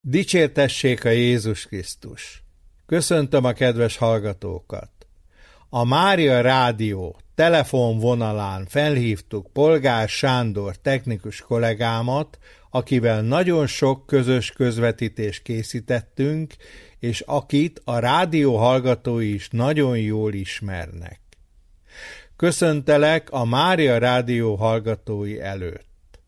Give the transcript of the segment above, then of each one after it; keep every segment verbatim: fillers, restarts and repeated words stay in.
Dicsértessék a Jézus Krisztus! Köszöntöm a kedves hallgatókat! A Mária Rádió telefonvonalán felhívtuk Polgár Sándor technikus kollégámat, akivel nagyon sok közös közvetítést készítettünk, és akit a rádió hallgatói is nagyon jól ismernek. Köszöntelek a Mária Rádió hallgatói előtt.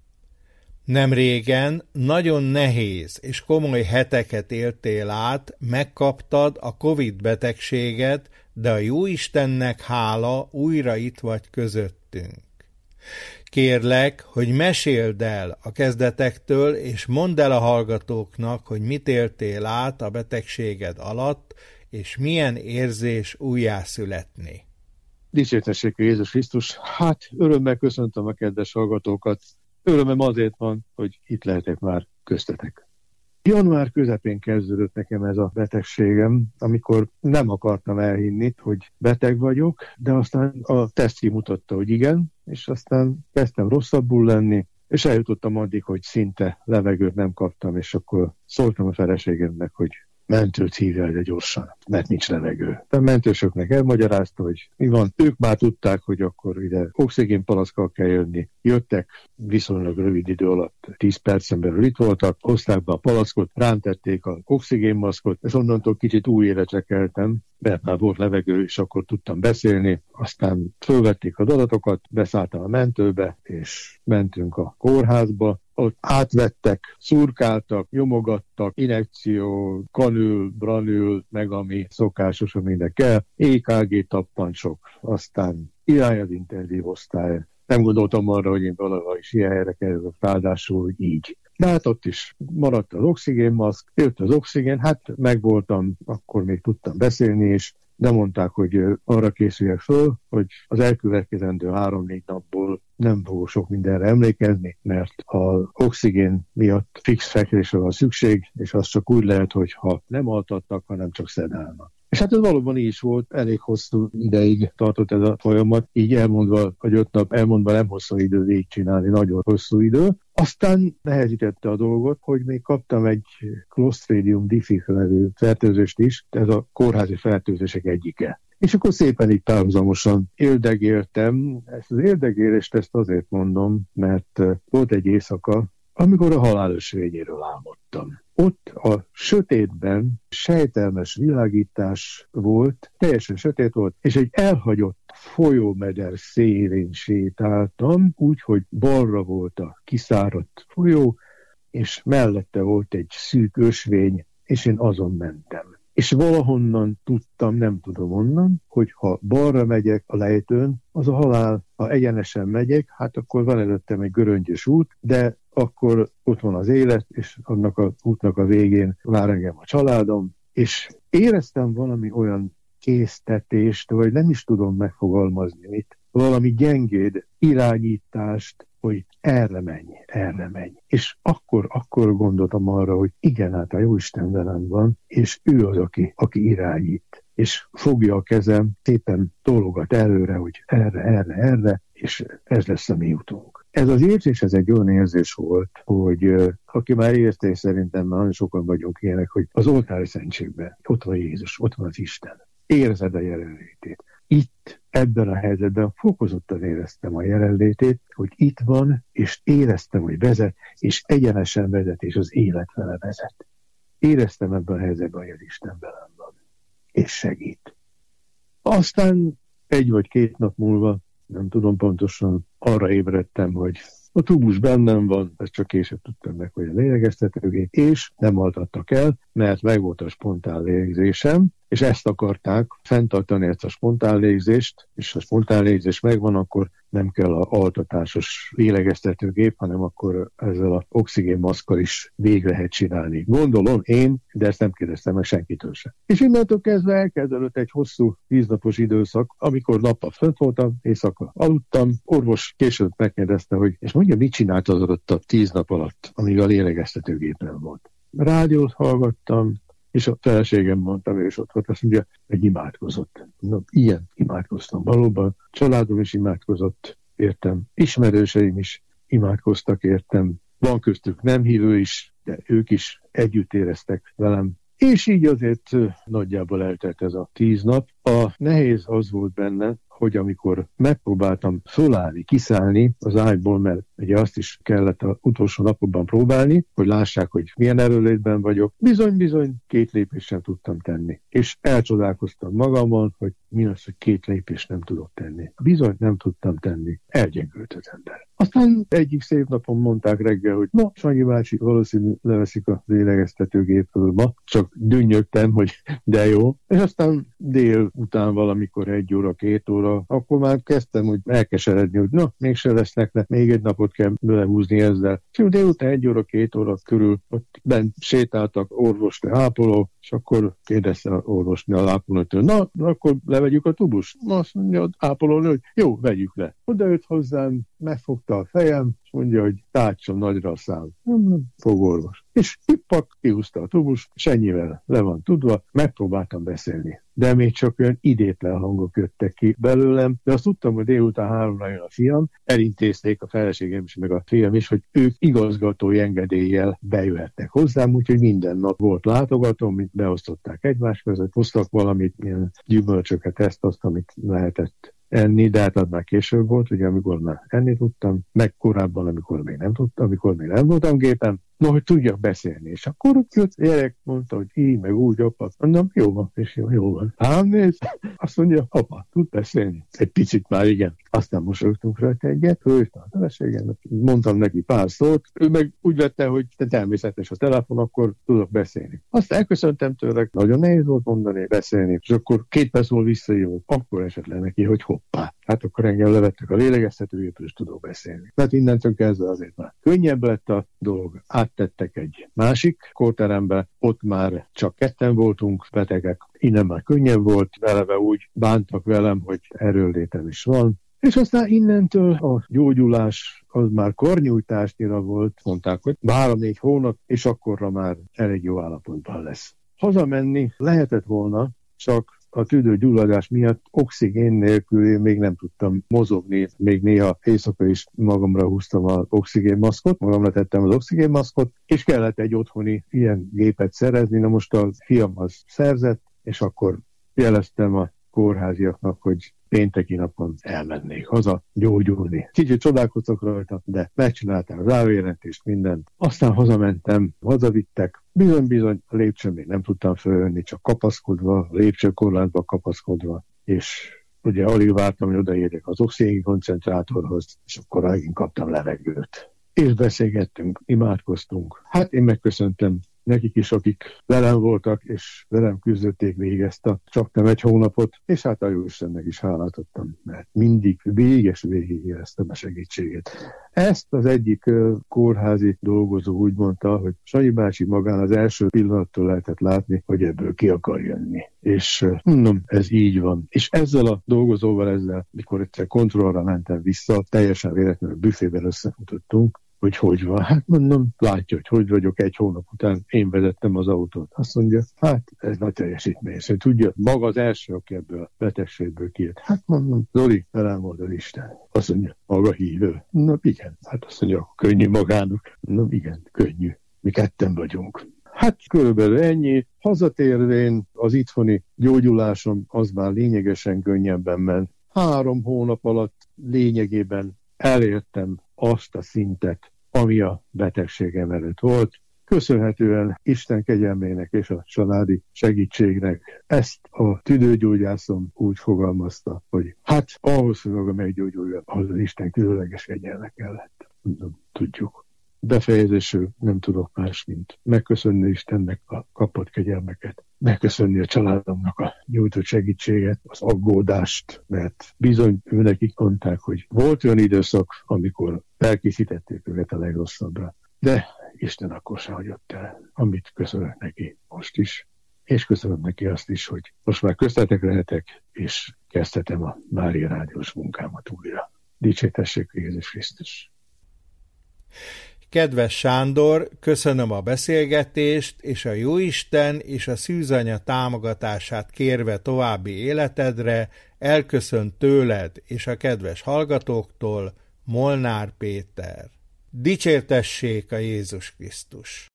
Nem régen nagyon nehéz és komoly heteket éltél át, megkaptad a Covid betegséget, de a Jóistennek hála újra itt vagy közöttünk. Kérlek, hogy meséld el a kezdetektől, és mondd el a hallgatóknak, hogy mit éltél át a betegséged alatt, és milyen érzés újjászületni. Dicsértessék a Jézus Krisztus! Hát örömmel köszöntöm a kedves hallgatókat. Örömem azért van, hogy itt lehetek már köztetek. Január közepén kezdődött nekem ez a betegségem, amikor nem akartam elhinni, hogy beteg vagyok, de aztán a teszt kimutatta, hogy igen, és aztán kezdtem rosszabbul lenni, és eljutottam addig, hogy szinte levegőt nem kaptam, és akkor szóltam a feleségemnek, hogy mentőt hívja ide gyorsan, mert nincs levegő. A mentősöknek elmagyarázta, hogy mi van. Ők már tudták, hogy akkor ide oxigénpalackal kell jönni. Jöttek viszonylag rövid idő alatt, tíz percen belül itt voltak, hozták be a palackot, rám tették az oxigénmaszkot, és onnantól kicsit új életre keltem, mert már volt levegő, és akkor tudtam beszélni. Aztán fölvették az adatokat, beszálltam a mentőbe, és mentünk a kórházba. Ott átvettek, szurkáltak, nyomogattak, injekció, kanül, branül, meg ami szokásos, aminek kell, é ká gé tappancsok, aztán irány az intenzív osztály. Nem gondoltam arra, hogy én valaha is ilyen helyre kerülök, ráadásul, hogy így. De hát ott is maradt az oxigénmaszk, jött az oxigén, hát megvoltam, akkor még tudtam beszélni is, de mondták, hogy arra készüljek föl, hogy az elkövetkezendő három-négy napból nem fogok sok mindenre emlékezni, mert az oxigén miatt fix fekvésre van szükség, és az csak úgy lehet, hogyha nem altatnak, hanem csak szedálnak. És hát ez valóban így is volt, elég hosszú ideig tartott ez a folyamat, így elmondva, vagy öt nap elmondva nem hosszú idő végigcsinálni, nagyon hosszú idő. Aztán nehezítette a dolgot, hogy még kaptam egy Clostridium difficile nevű fertőzést is, ez a kórházi fertőzések egyike. És akkor szépen így párhuzamosan éldegéltem. Ezt az éldegélést ezt azért mondom, mert volt egy éjszaka, amikor a halál ösvényéről álmodtam. Ott a sötétben sejtelmes világítás volt, teljesen sötét volt, és egy elhagyott folyómeder szélén sétáltam, úgyhogy balra volt a kiszáradt folyó, és mellette volt egy szűk ösvény, és én azon mentem. És valahonnan tudtam, nem tudom onnan, hogy ha balra megyek a lejtőn, az a halál, ha egyenesen megyek, hát akkor van előttem egy göröngyös út, de akkor ott van az élet, és annak a útnak a végén vár engem a családom, és éreztem valami olyan késztetést, vagy nem is tudom megfogalmazni mit, valami gyengéd irányítást, hogy erre menj, erre menj. És akkor, akkor gondoltam arra, hogy igen, hát a Jóisten velem van, és ő az, aki, aki irányít. És fogja a kezem, szépen tologat előre, hogy erre, erre, erre, és ez lesz a mi utunk. Ez az érzés, ez egy olyan érzés volt, hogy uh, aki már érte, és szerintem már nagyon sokan vagyunk ilyenek, hogy az oltári szentségben ott van Jézus, ott van az Isten. Érzed a jelenlétét. Itt, ebben a helyzetben fokozottan éreztem a jelenlétét, hogy itt van, és éreztem, hogy vezet, és egyenesen vezet, és az élet vele vezet. Éreztem ebben a helyzetben, hogy az Isten velem van, és segít. Aztán egy vagy két nap múlva, nem tudom pontosan, arra ébredtem, hogy a tubus bennem van, ezt csak később tudtam meg, hogy a lélegeztetőgép, és nem altattak el, mert megvolt a spontán lélegzésem, és ezt akarták fenntartani, ezt a spontán légzést, és ha a spontán légzés megvan, akkor nem kell az altatásos lélegeztetőgép, hanem akkor ezzel az oxigénmaszkkal is végig lehet csinálni. Gondolom én, de ezt nem kérdeztem meg senkitől sem. És innentől kezdve elkezdődött egy hosszú tíznapos időszak, amikor nappal fönt voltam, éjszaka aludtam, orvos később megkérdezte, hogy és mondja, mit csináltad ott a tíz nap alatt, amíg a lélegeztetőgépen volt. Rádiót hallgattam, és a feleségem mondta, és ott volt, azt mondja, hogy imádkozott. Na, ilyen imádkoztam valóban. Családom is imádkozott, értem. Ismerőseim is imádkoztak, értem. van köztük nem hívő is, de ők is együtt éreztek velem. És így azért nagyjából eltelt ez a tíz nap. A nehéz az volt benne, hogy amikor megpróbáltam fölállni, kiszállni az ágyból, mert ugye azt is kellett az utolsó napokban próbálni, hogy lássák, hogy milyen erőlétben vagyok, bizony-bizony két lépést sem tudtam tenni. És elcsodálkoztam magamon, hogy mi az, hogy két lépést nem tudok tenni. Bizony nem tudtam tenni. Elgyengült az ember. Aztán egyik szép napon mondták reggel, hogy na, Sanyi bácsi valószínűleg leveszik a lélegeztetőgépről ma, csak dünnyögtem, hogy de jó. És aztán dél után valamikor egy óra, két óra, akkor már kezdtem úgy elkeseredni, hogy na, mégse lesznek, le, még egy napot kell belehúzni ezzel. És délután egy óra, két óra körül ott bent sétáltak orvosnő, ápoló, és akkor kérdezte az orvosnő a ápolótól, na, akkor levegyük a tubust? Azt mondja az ápolónő, hogy jó, vegyük le. Oda jött hozzám, megfogta a fejem, és mondja, hogy tátson nagyra a szám. Fogorvos. És hippak, kihúzta a tubust, és ennyivel le van tudva, megpróbáltam beszélni. De még csak olyan idétlen hangok jöttek ki belőlem, de azt tudtam, hogy délután háromra jön a fiam, elintézték a feleségem is, meg a fiam is, hogy ők igazgatói engedéllyel bejöhetnek hozzám, úgyhogy minden nap volt látogatóm, mint beosztották egymás között, hoztak valamit, ilyen gyümölcsöket, ezt, azt, amit lehetett enni, de hát az már később volt, ugye amikor már enni tudtam, meg korábban, amikor még nem tudtam, amikor még nem voltam gépen, no, hogy tudjak beszélni. És akkor jött gyerek, mondta, hogy így, meg úgy, apa. Mondom, jó van, és jó, jó van. Ám néz, azt mondja, apa, tud beszélni? Egy picit már igen. Aztán mosolyogtunk rajta egyet, fölhívta a feleségem, mondtam neki pár szót, ő meg úgy vette, hogy te természetes a telefon, akkor tudok beszélni. Azt elköszöntem tőle, nagyon nehéz volt mondani, beszélni, és akkor két perc múlva visszajövök, akkor esett le neki, hogy hoppá. Hát akkor engem levettek a lélegeztetőgépről, és tudok beszélni. Tehát innentől kezdve azért már könnyebb lett a dolog. Áttettek egy másik kórterembe, ott már csak ketten voltunk betegek, innen már könnyebb volt, eleve úgy bántak velem, hogy erőlétem is van. És aztán innentől a gyógyulás az már karnyújtásnyira volt, mondták, hogy három-négy hónap, és akkorra már elég jó állapotban lesz. Hazamenni lehetett volna, csak a tüdőgyulladás miatt oxigén nélkül én még nem tudtam mozogni, még néha éjszaka is magamra húztam az oxigénmaszkot, magamra tettem az oxigénmaszkot, és kellett egy otthoni ilyen gépet szerezni, na most a fiam az szerzett, és akkor jeleztem a kórháziaknak, hogy pénteki napon elmennék haza gyógyulni. Kicsit csodálkoztak rajta, de megcsinálták az állójelentést, mindent. Aztán hazamentem, hazavittek. Bizony-bizony a lépcsőn még nem tudtam följönni, csak kapaszkodva, a lépcsőkorlátba kapaszkodva, és ugye alig vártam, hogy odaérjek az oxigén koncentrátorhoz, és akkor megint kaptam levegőt. És beszélgettünk, imádkoztunk. Hát én megköszöntem nekik is, akik velem voltak, és velem küzdötték végig ezt a csak nem egy hónapot, és hát a Jóistennek is hálát adtam, mert mindig véges végig éreztem a segítséget. Ezt az egyik uh, kórházi dolgozó úgy mondta, hogy Sanyi bácsi magán az első pillanattól lehetett látni, hogy ebből ki akar jönni. És uh, mondom, ez így van. És ezzel a dolgozóval, ezzel, mikor egyszer kontrollra mentem vissza, teljesen véletlenül büfében összefutottunk, hogy hogy van. Hát mondom, látja, hogy hogy vagyok, egy hónap után én vezettem az autót. Azt mondja, hát ez nagy teljesítmény. Szóval tudja, maga az első, aki ebből a betegségből kijött. Hát mondom, Zoli, velem volt az Isten. Azt mondja, maga hívő. Na igen, hát azt mondja, könnyű magának. Na igen, könnyű. Mi ketten vagyunk. Hát körülbelül ennyi. Hazatérvén az itthoni gyógyulásom az már lényegesen könnyebben ment. Három hónap alatt lényegében elértem azt a szintet, ami a betegségem előtt volt. Köszönhetően Isten kegyelmének és a családi segítségnek ezt a tüdőgyógyászom úgy fogalmazta, hogy hát ahhoz, hogy maga meggyógyulja, az az Isten különleges kegyelme kellett. Nem tudjuk. Befejezésül nem tudok más, mint megköszönni Istennek a kapott kegyelmeket, megköszönni a családomnak a nyújtott segítséget, az aggódást, mert bizony őnekik mondták, hogy volt olyan időszak, amikor felkészítették őket a legrosszabbra, de Isten akkor sem hagyott el, amit köszönök neki most is, és köszönöm neki azt is, hogy most már köztetek lehetek, és kezdhetem a Mária Rádiós munkámat újra. Dicsértessék Jézus Krisztus! Kedves Sándor, köszönöm a beszélgetést, és a Jóisten és a szűzanya támogatását kérve további életedre elköszönt tőled és a kedves hallgatóktól Molnár Péter. Dicsértessék a Jézus Krisztus!